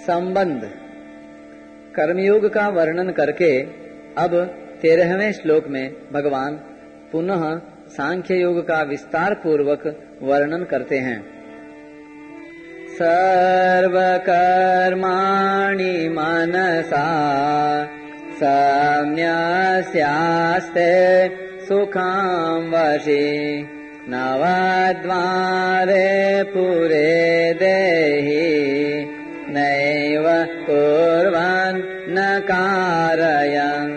संबंध। कर्मयोग का वर्णन करके अब 13वें श्लोक में भगवान पुनः सांख्य योग का विस्तार पूर्वक वर्णन करते हैं। सर्वकर्माणि मनसा सम्यस्यास्ते सुखां वशे नवद्वारे पुरे देहि नैव कुर्वन् न कारयन्।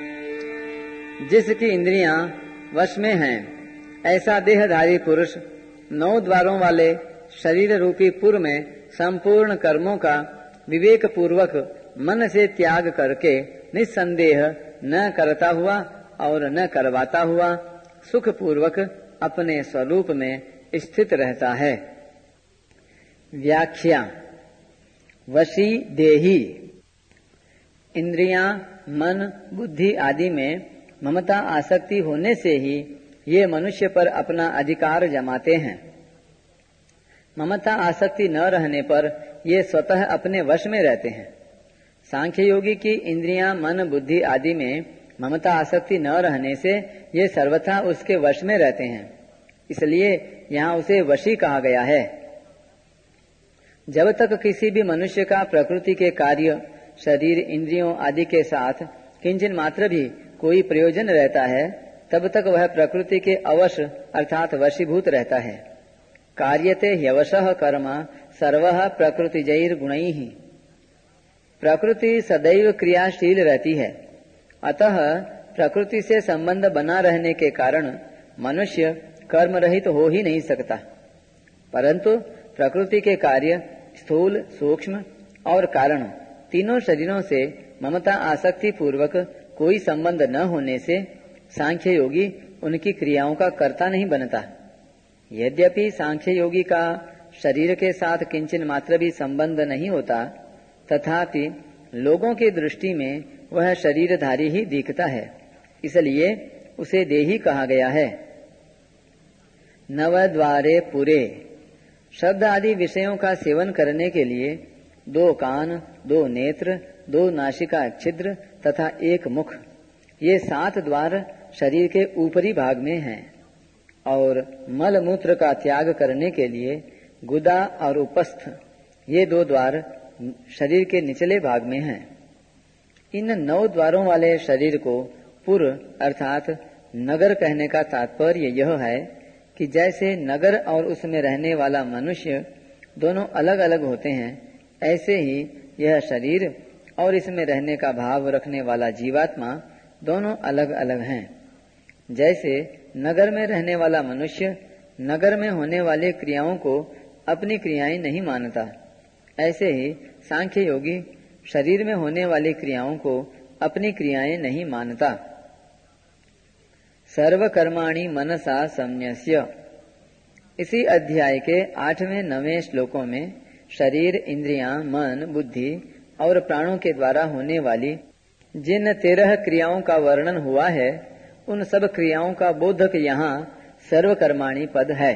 जिसकी इंद्रियां वश में हैं, ऐसा देहधारी पुरुष 9 द्वारों वाले शरीर रूपी पुर में संपूर्ण कर्मों का विवेक पूर्वक मन से त्याग करके निस्संदेह न करता हुआ और न करवाता हुआ सुख पूर्वक अपने स्वरूप में स्थित रहता है। व्याख्या। वशी देही। इंद्रियां, मन, बुद्धि आदि में ममता आसक्ति होने से ही ये मनुष्य पर अपना अधिकार जमाते हैं। ममता आसक्ति न रहने पर ये स्वतः अपने वश में रहते हैं। सांख्य योगी की इंद्रियां, मन, बुद्धि आदि में ममता आसक्ति न रहने से ये सर्वथा उसके वश में रहते हैं, इसलिए यहाँ उसे वशी कहा गया है। जब तक किसी भी मनुष्य का प्रकृति के कार्य, शरीर, इंद्रियों आदि के साथ किंचन मात्र भी कोई प्रयोजन रहता है, तब तक वह प्रकृति के अवश अर्थात वशीभूत रहता है। कार्यते ह्यवशः कर्म सर्वः प्रकृतिजैर गुणैः। प्रकृति सदैव क्रियाशील रहती है, अतः प्रकृति से संबंध बना रहने के कारण मनुष्य कर्म रहित हो ही नहीं सकता। परंतु प्रकृति के कार्य स्थूल, सूक्ष्म और कारण तीनों शरीरों से ममता आसक्ति पूर्वक कोई संबंध न होने से सांख्य योगी उनकी क्रियाओं का कर्ता नहीं बनता। यद्यपि सांख्य योगी का शरीर के साथ किंचन मात्र भी संबंध नहीं होता, तथापि लोगों की दृष्टि में वह शरीरधारी ही दिखता है, इसलिए उसे देही कहा गया है। नवद्वारे पुरे। शब्द आदि विषयों का सेवन करने के लिए 2 कान, 2 नेत्र, 2 नासिका छिद्र तथा 1 मुख, ये 7 द्वार शरीर के ऊपरी भाग में हैं, और मल मूत्र का त्याग करने के लिए गुदा और उपस्थ, ये 2 द्वार शरीर के निचले भाग में हैं। इन 9 द्वारों वाले शरीर को पुर अर्थात नगर कहने का तात्पर्य यह है कि जैसे नगर और उसमें रहने वाला मनुष्य दोनों अलग अलग होते हैं, ऐसे ही यह शरीर और इसमें रहने का भाव रखने वाला जीवात्मा दोनों अलग अलग हैं। जैसे नगर में रहने वाला मनुष्य नगर में होने वाली क्रियाओं को अपनी क्रियाएं नहीं मानता, ऐसे ही सांख्य योगी शरीर में होने वाली क्रियाओं को अपनी क्रियाएं नहीं मानता। सर्वकर्माणि मनसा सम्यस्य। इसी अध्याय के 8वें 9वें श्लोकों में शरीर, इंद्रियां, मन, बुद्धि और प्राणों के द्वारा होने वाली जिन 13 क्रियाओं का वर्णन हुआ है, उन सब क्रियाओं का बोधक यहाँ सर्वकर्माणि पद है।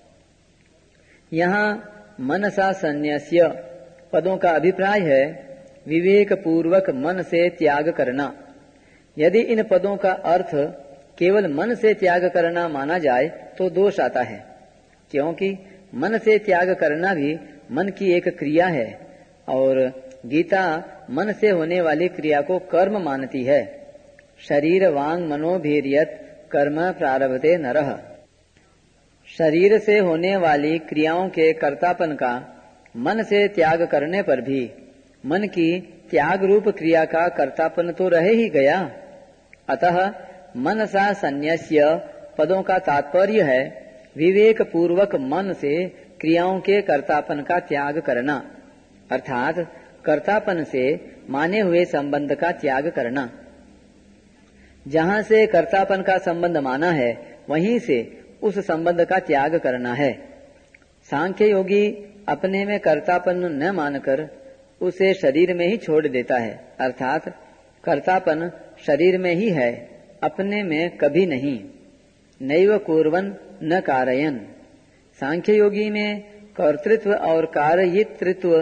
यहाँ मनसा संन्यस्य पदों का अभिप्राय है विवेक पूर्वक मन से त्याग करना। यदि इन पदों का अर्थ केवल मन से त्याग करना माना जाए तो दोष आता है, क्योंकि मन से त्याग करना भी मन की एक क्रिया है, और गीता मन से होने वाली क्रिया को कर्म मानती है। शरीर वांग मनोभीर्यत कर्म प्रारभते नरः। शरीर से होने वाली क्रियाओं के कर्तापन का मन से त्याग करने पर भी मन की त्याग रूप क्रिया का कर्तापन तो रह ही गया। अतः मनसा संन्यस्य पदों का तात्पर्य है विवेक पूर्वक मन से क्रियाओं के कर्तापन का त्याग करना, अर्थात कर्तापन से माने हुए संबंध का त्याग करना। जहाँ से कर्तापन का संबंध माना है, वहीं से उस संबंध का त्याग करना है। सांख्य योगी अपने में कर्तापन न मानकर उसे शरीर में ही छोड़ देता है, अर्थात कर्तापन शरीर में ही है, अपने में कभी नहीं। नैव कुर्वन् न कारयन्। सांख्य योगी में कर्तृत्व और कार्यितृत्व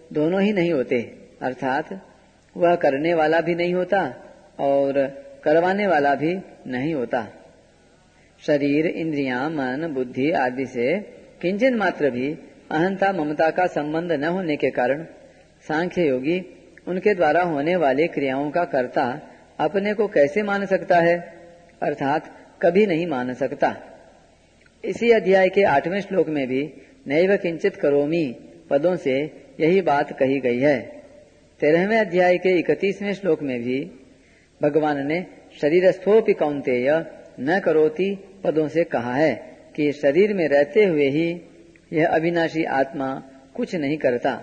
दोनों ही नहीं होते, अर्थात वह करने वाला भी नहीं होता और करवाने वाला भी नहीं होता। शरीर, इंद्रियां, मन, बुद्धि आदि से किंचन मात्र भी अहंता ममता का संबंध न होने के कारण सांख्य योगी उनके द्वारा होने वाली क्रियाओं का कर्ता अपने को कैसे मान सकता है, अर्थात कभी नहीं मान सकता। इसी अध्याय के 8वें श्लोक में भी नैव किंचित करोमि पदों से यही बात कही गई है। 13वें अध्याय के 31वें श्लोक में भी भगवान ने शरीरस्थोपि कौन्तेय न करोति पदों से कहा है कि शरीर में रहते हुए ही यह अविनाशी आत्मा कुछ नहीं करता।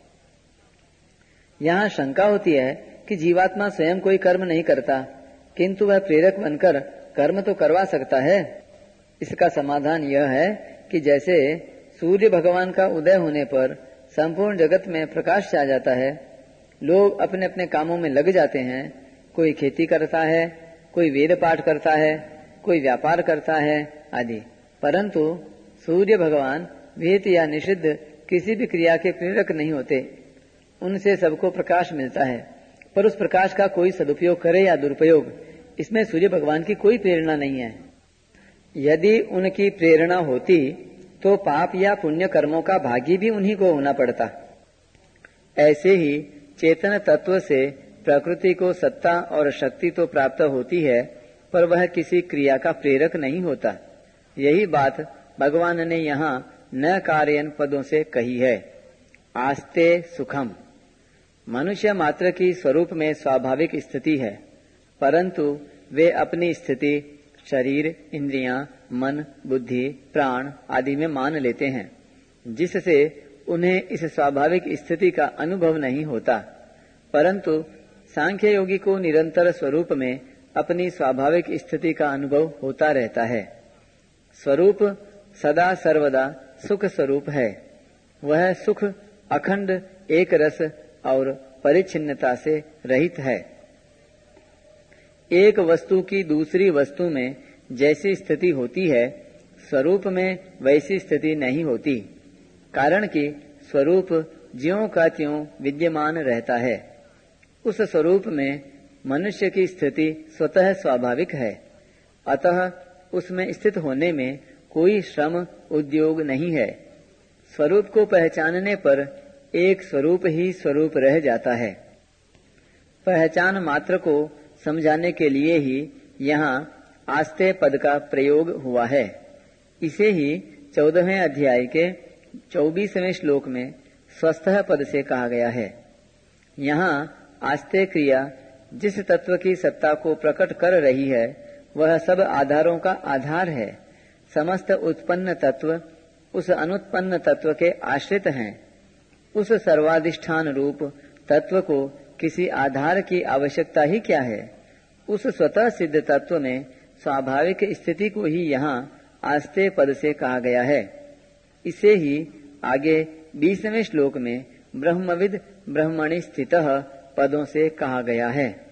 यहाँ शंका होती है कि जीवात्मा स्वयं कोई कर्म नहीं करता, किंतु वह प्रेरक बनकर कर्म तो करवा सकता है। इसका समाधान यह है कि जैसे सूर्य भगवान का उदय होने पर संपूर्ण जगत में प्रकाश छा जाता है, लोग अपने अपने कामों में लग जाते हैं। कोई खेती करता है, कोई वेद पाठ करता है, कोई व्यापार करता है आदि। परंतु सूर्य भगवान विहित या निषिद्ध किसी भी क्रिया के प्रेरक नहीं होते। उनसे सबको प्रकाश मिलता है, पर उस प्रकाश का कोई सदुपयोग करे या दुरुपयोग, इसमें सूर्य भगवान की कोई प्रेरणा नहीं है। यदि उनकी प्रेरणा होती तो पाप या पुण्य कर्मों का भागी भी उन्हीं को होना पड़ता। ऐसे ही चेतन तत्व से प्रकृति को सत्ता और शक्ति तो प्राप्त होती है, पर वह किसी क्रिया का प्रेरक नहीं होता। यही बात भगवान ने यहाँ न कार्यन पदों से कही है। आस्ते सुखम मनुष्य मात्र की स्वरूप में स्वाभाविक स्थिति है, परंतु वे अपनी स्थिति शरीर, इंद्रियां, मन, बुद्धि, प्राण आदि में मान लेते हैं, जिससे उन्हें इस स्वाभाविक स्थिति का अनुभव नहीं होता। परंतु सांख्य योगी को निरंतर स्वरूप में अपनी स्वाभाविक स्थिति का अनुभव होता रहता है। स्वरूप सदा सर्वदा सुख स्वरूप है। वह सुख अखंड एक रस और परिच्छिन्नता से रहित है। एक वस्तु की दूसरी वस्तु में जैसी स्थिति होती है, स्वरूप में वैसी स्थिति नहीं होती, कारण कि स्वरूप ज्यों का त्यों विद्यमान रहता है। उस स्वरूप में मनुष्य की स्थिति स्वतः स्वाभाविक है, अतः उसमें स्थित होने में कोई श्रम उद्योग नहीं है। स्वरूप को पहचानने पर एक स्वरूप ही स्वरूप रह जाता है। पहचान मात्र को समझाने के लिए ही यहाँ आस्ते पद का प्रयोग हुआ है। इसे ही 14वें अध्याय के 24वें श्लोक में स्वस्थः पद से कहा गया है। यहाँ आस्ते क्रिया जिस तत्व की सत्ता को प्रकट कर रही है, वह सब आधारों का आधार है। समस्त उत्पन्न तत्व उस अनुत्पन्न तत्व के आश्रित हैं। उस सर्वाधिष्ठान रूप तत्व को किसी आधार की आवश्यकता ही क्या है। उस स्वतः सिद्ध तत्व में स्वाभाविक स्थिति को ही यहाँ आस्ते पद से कहा गया है। इसे ही आगे 20वें श्लोक में ब्रह्मविद ब्रह्मणि स्थितः पदों से कहा गया है।